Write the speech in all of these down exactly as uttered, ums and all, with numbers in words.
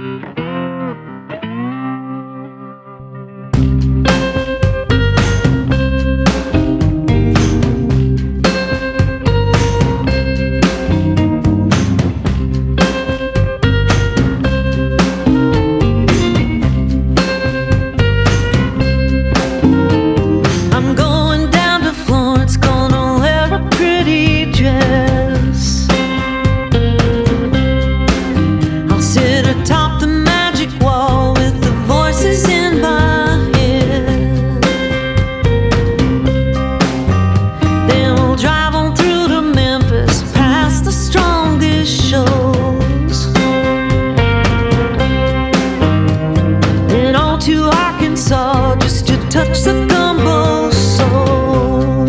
Just to touch the gumbo soul.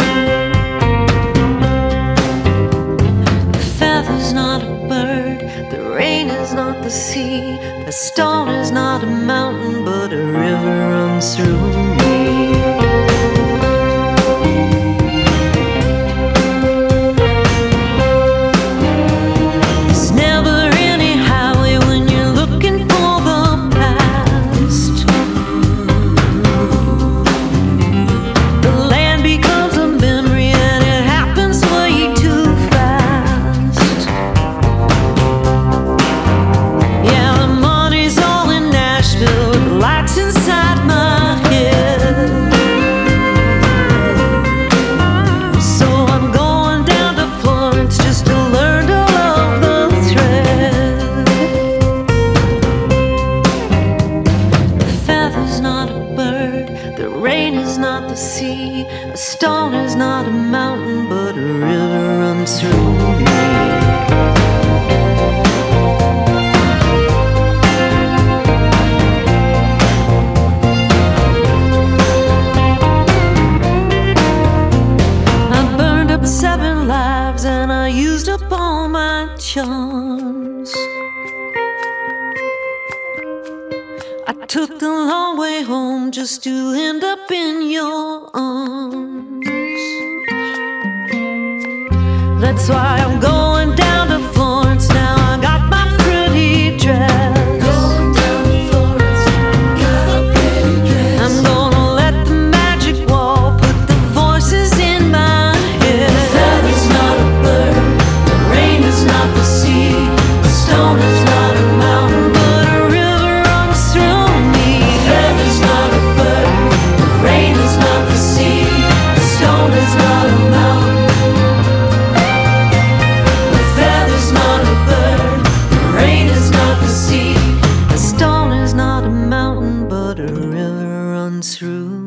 The feather's not a bird, the rain is not the sea, the stone is not a mountain, but a river runs through me. The rain is not the sea, a stone is not a mountain, but a river runs through me. I burned up seven lives and I used up all my charms. I took the long way home just to end up in your arms. That's why I'm going down to Florence now. I got my pretty dress. Going down to Florence, got a pretty dress. I'm gonna let the magic wall put the voices in my head. The feather's not a bird, the rain is not the sea, the stone is not a mountain, but a river runs through me. The feather's not a bird, the rain is not the sea, the stone is not a mountain. The feather's not a bird, the rain is not the sea, The stone is not a mountain, but a river runs through